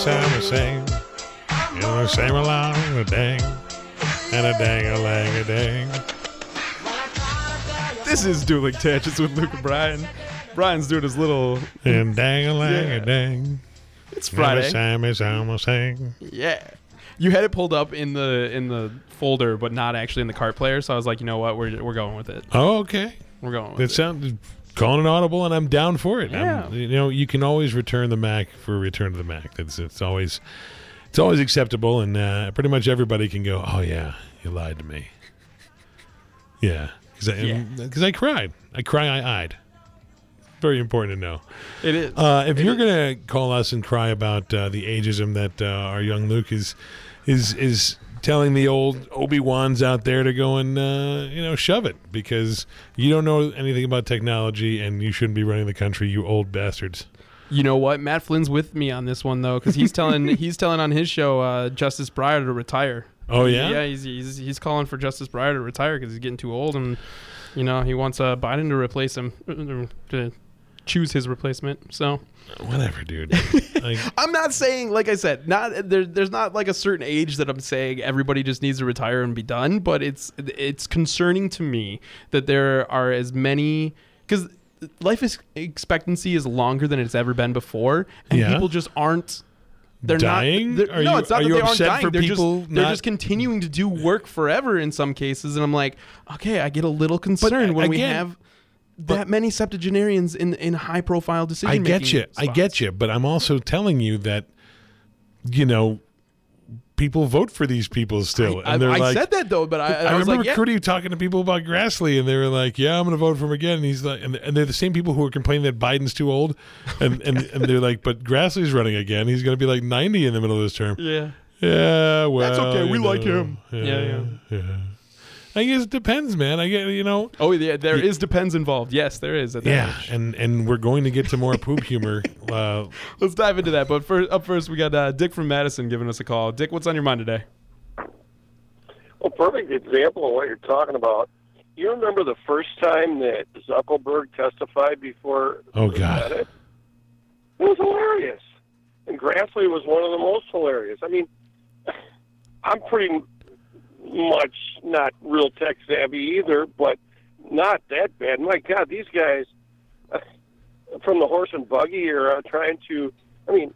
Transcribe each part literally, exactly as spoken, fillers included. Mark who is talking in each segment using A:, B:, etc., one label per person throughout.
A: sound the same. You know the same along the dang. And a dang a lang a dang.
B: This is Dueling Tangents with Luke and Brian. Brian's doing his little...
A: And dang a lang
B: Yeah.
A: a dang.
B: It's Friday.
A: The same is almost saying.
B: Yeah. You had it pulled up in the in the folder, but not actually in the cart player. So I was like, you know what? We're we're going with it.
A: Oh, okay.
B: We're going with
A: That
B: it.
A: sounds calling it audible, and I'm down for it.
B: Yeah.
A: I'm- you know, you can always return the Mac for return to the Mac. It's it's always it's always acceptable, and uh, pretty much everybody can go, oh yeah, you lied to me. Yeah, because I,
B: Yeah.
A: 'cause I cried. I cry. I eyed. Very important to know.
B: It is.
A: Uh, if
B: It
A: you're
B: is.
A: gonna call us and cry about uh, the ageism that uh, our young Luke is is is telling the old Obi-Wans out there to go and uh, you know shove it, because you don't know anything about technology and you shouldn't be running the country, you old bastards.
B: You know what? Matt Flynn's with me on this one though, because he's telling he's telling on his show uh, Justice Breyer to retire.
A: Oh yeah,
B: Yeah, he's he's, he's calling for Justice Breyer to retire because he's getting too old, and you know he wants uh, Biden to replace him, uh, to choose his replacement. So
A: whatever, dude. Like,
B: I'm not saying, like I said, not there. There's not like a certain age that I'm saying everybody just needs to retire and be done. But it's it's concerning to me that there are as many, because life is expectancy is longer than it's ever been before, and
A: Yeah.
B: people just aren't. They're
A: dying?
B: Not, they're-
A: Are
B: no,
A: you-
B: it's not
A: are
B: that
A: you
B: they aren't
A: upset
B: dying.
A: for
B: they're
A: people
B: just they're
A: not-
B: just continuing to do work forever in some cases, and I'm like, okay, I get a little concerned when we
A: again-
B: have that many septuagenarians in in high profile decision
A: I
B: making.
A: get you. I get you. But I'm also telling you that, you know, people vote for these people still.
B: I,
A: and they're
B: I
A: like,
B: said that though, but I, I,
A: I,
B: was
A: remember
B: like, yeah.
A: Crudy talking to people about Grassley, and they were like, "Yeah, I'm going to vote for him again." And he's like, and, and they're the same people who are complaining that Biden's too old, and and, and they're like, "But Grassley's running again. He's going to be like ninety in the middle of this term."
B: Yeah.
A: Yeah, well,
B: That's okay. We
A: you
B: like
A: know,
B: him. Yeah,
A: yeah. I guess it depends, man. I get, you know.
B: Oh, yeah, there is depends involved. Yes, there is. At that
A: Yeah,
B: age.
A: and and we're going to get to more poop humor. Uh,
B: Let's dive into that. But first, up first, we got uh, Dick from Madison giving us a call. Dick, what's on your mind today?
C: Well, perfect example of what you're talking about. You remember the first time that Zuckerberg testified before
A: Oh,
C: the
A: God.
C: Senate? It was hilarious. And Grassley was one of the most hilarious. I mean, I'm pretty much not real tech savvy either, but not that bad. My God, these guys uh, from the horse and buggy era trying to, I mean,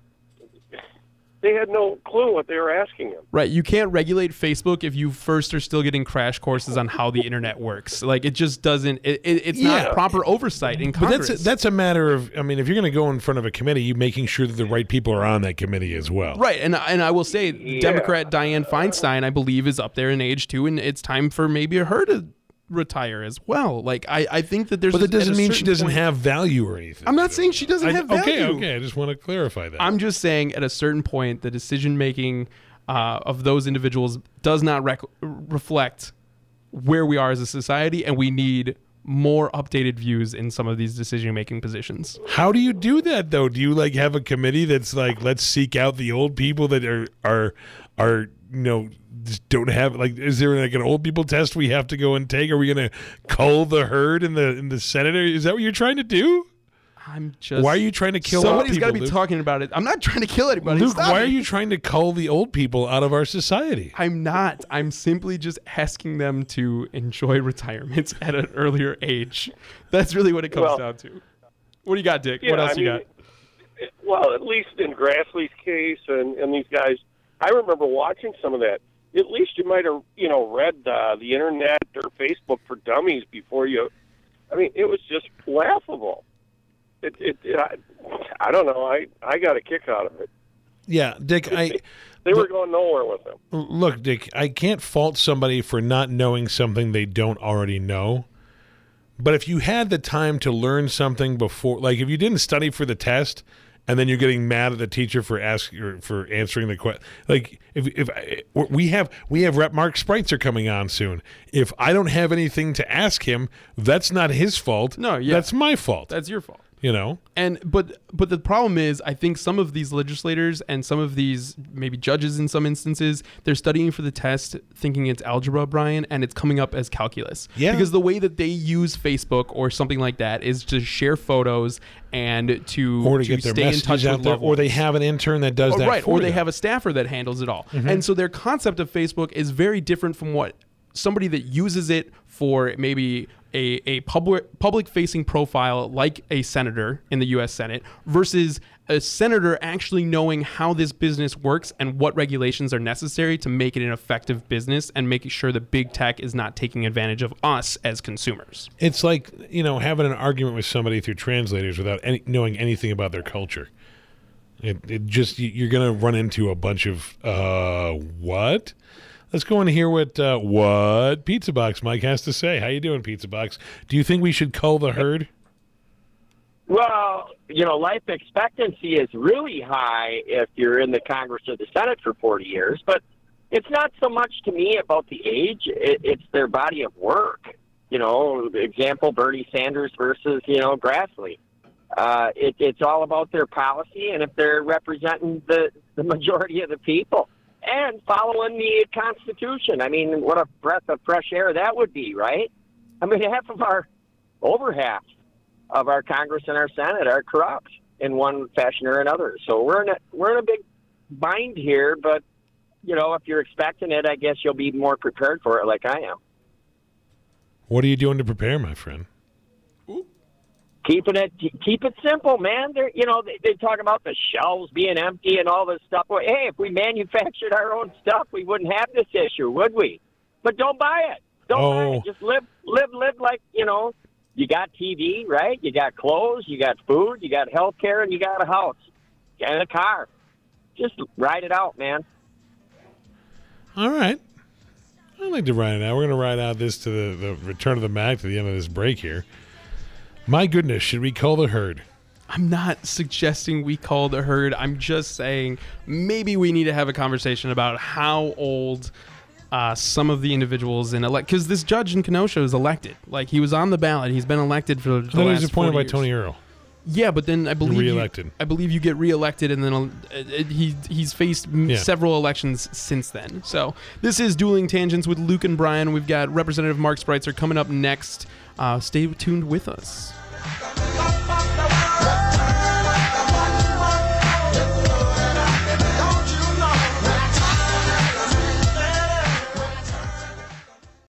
C: they had no clue what they were asking him.
B: Right. You can't regulate Facebook if you first are still getting crash courses on how the internet works. Like, it just doesn't, it, it, it's
A: Yeah.
B: not proper oversight in
A: but
B: Congress.
A: that's a, that's a matter of, I mean, if you're going to go in front of a committee, you making sure that the right people are on that committee as well.
B: Right, and and I will say,
C: Yeah.
B: Democrat Dianne Feinstein, I believe, is up there in age too, and it's time for maybe her to retire as well. Like, I, I think that there's.
A: But that
B: at a
A: doesn't mean she
B: certain
A: doesn't
B: point-
A: have value or anything.
B: I'm not saying she doesn't
A: I-
B: have value.
A: Okay, okay. I just want to clarify that.
B: I'm just saying, at a certain point, the decision making uh, of those individuals does not rec- reflect where we are as a society, and we need more updated views in some of these decision making positions.
A: How do you do that though? Do you like have a committee that's like, let's seek out the old people that are are are you know just don't have, like, is there like an old people test we have to go and take? Are we going to cull the herd in the in the Senate? Is that what you're trying to do?
B: I'm just.
A: Why are you trying to kill old
B: Somebody's
A: people?
B: got to be
A: Luke?
B: talking about it. I'm not trying to kill anybody.
A: Luke,
B: Stop
A: why
B: it.
A: are you trying to cull the old people out of our society?
B: I'm not. I'm simply just asking them to enjoy retirement at an earlier age. That's really what it comes
C: Well-
B: down to. What do you got, Dick?
C: Yeah,
B: what else
C: I
B: you
C: mean,
B: got?
C: Well, at least in Grassley's case and, and these guys, I remember watching some of that. At least you might have, you know, read uh, the internet or Facebook for Dummies before you. I mean, it was just laughable. It, it, it I, I don't know. I, I got a kick out of it.
A: Yeah, Dick, I
C: They were going nowhere with him.
A: look, Dick, I can't fault somebody for not knowing something they don't already know. But if you had the time to learn something before, like if you didn't study for the test and then you're getting mad at the teacher for asking or for answering the question, like if if I, we have we have Rep Mark Spreitzer coming on soon. If I don't have anything to ask him, that's not his fault.
B: No, yeah.
A: that's my fault.
B: That's your fault.
A: You know,
B: and but but the problem is, I think some of these legislators and some of these maybe judges in some instances, they're studying for the test thinking it's algebra, Brian, and it's coming up as calculus.
A: Yeah.
B: Because the way that they use Facebook or something like that is to share photos and to,
A: or to,
B: to
A: get their
B: stay in
A: messages
B: touch
A: out
B: with
A: there,
B: loved
A: or they
B: ones.
A: have an intern that does
B: Oh,
A: that
B: right,
A: for
B: or they
A: them.
B: have a staffer that handles it all.
A: Mm-hmm.
B: And so their concept of Facebook is very different from what somebody that uses it for maybe a, a public public facing profile like a senator in the U S Senate versus a senator actually knowing how this business works and what regulations are necessary to make it an effective business and making sure that big tech is not taking advantage of us as consumers.
A: It's like, you know, having an argument with somebody through translators without any, knowing anything about their culture. It, it just, you're going to run into a bunch of, uh, what? Let's go and hear what uh, what Pizza Box Mike has to say. How you doing, Pizza Box? Do you think we should cull the herd?
D: Well, you know, life expectancy is really high if you're in the Congress or the Senate for forty years, but it's not so much to me about the age. It, it's their body of work. You know, example, Bernie Sanders versus, you know, Grassley. Uh, it, it's all about their policy and if they're representing the, the majority of the people. And following the Constitution. I mean, what a breath of fresh air that would be, right? I mean, half of our, over half of our Congress and our Senate are corrupt in one fashion or another. So we're in a, we're in a big bind here, but, you know, if you're expecting it, I guess you'll be more prepared for it like I am.
A: What are you doing to prepare, my friend?
D: Keeping it, keep it simple, man. They're, you know, they, they talk about the shelves being empty and all this stuff. Well, hey, if we manufactured our own stuff, we wouldn't have this issue, would we? But don't buy it. Don't
A: Oh.
D: buy it. Just live, live, live like, you know, you got T V, right? You got clothes, you got food, you got health care, and you got a house and a car. Just ride it out, man.
A: All right. I'd like to ride it out. We're going to ride out this to the, the return of the Mac to the end of this break here. My goodness, should we cull the herd?
B: I'm not suggesting we call the herd. I'm just saying maybe we need to have a conversation about how old uh, some of the individuals in elect, because this judge in Kenosha is elected. Like, he was on the ballot. He's been elected for the
A: I thought he
B: last
A: was appointed by
B: forty years.
A: Tony Earl.
B: Yeah, but then I believe
A: Reelected.
B: You, I believe you get reelected, and then uh, it, he he's faced m
A: Yeah.
B: several elections since then. So this is Dueling Tangents with Luke and Brian. We've got Representative Mark Spreitzer coming up next. Uh, stay tuned with us.
E: Bye.